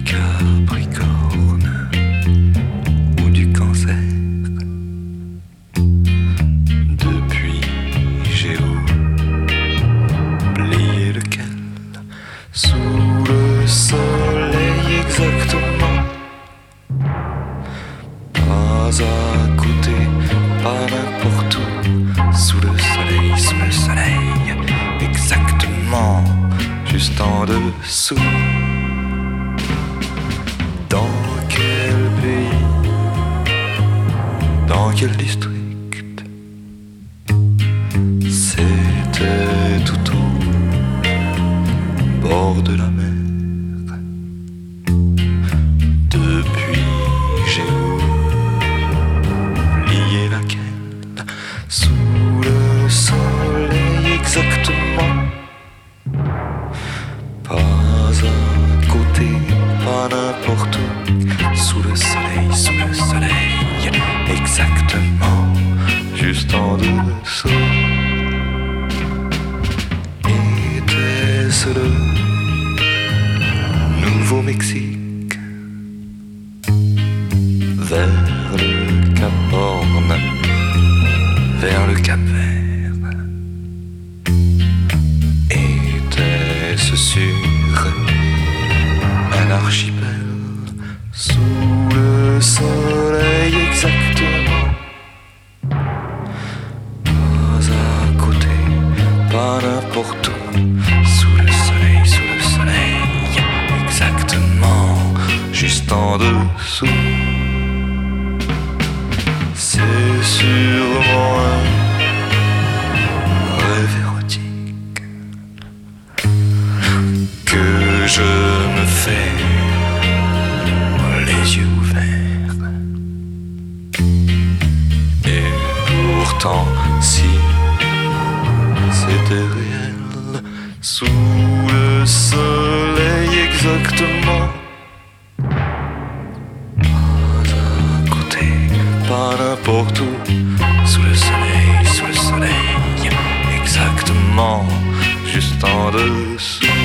Capricorne ou du Cancer. Depuis j'ai oublié lequel. Sous le soleil exactement. Pas à côté, pas n'importe où. Sous le soleil, exactement, juste en dessous. Dans quel pays, dans quel district? C'était tout au bord de la mer. Depuis j'ai oublié laquelle. Sous le soleil exactement. Pas à côté, pas n'importe où. Sous le soleil, exactement, juste en dessous. Était-ce le Nouveau-Mexique? Vers le Cap Horn, vers le Cap Vert. Était-ce sur un archipel? Sous le soleil exactement. Pas à côté, pas n'importe où. Sous le soleil, exactement, juste en dessous. C'est sûrement un rêve érotique que je me fais les yeux ouverts. Et pourtant, si c'était réel, sous le soleil exactement. Pas à côté, pas n'importe où. Sous le soleil, exactement, juste en dessous.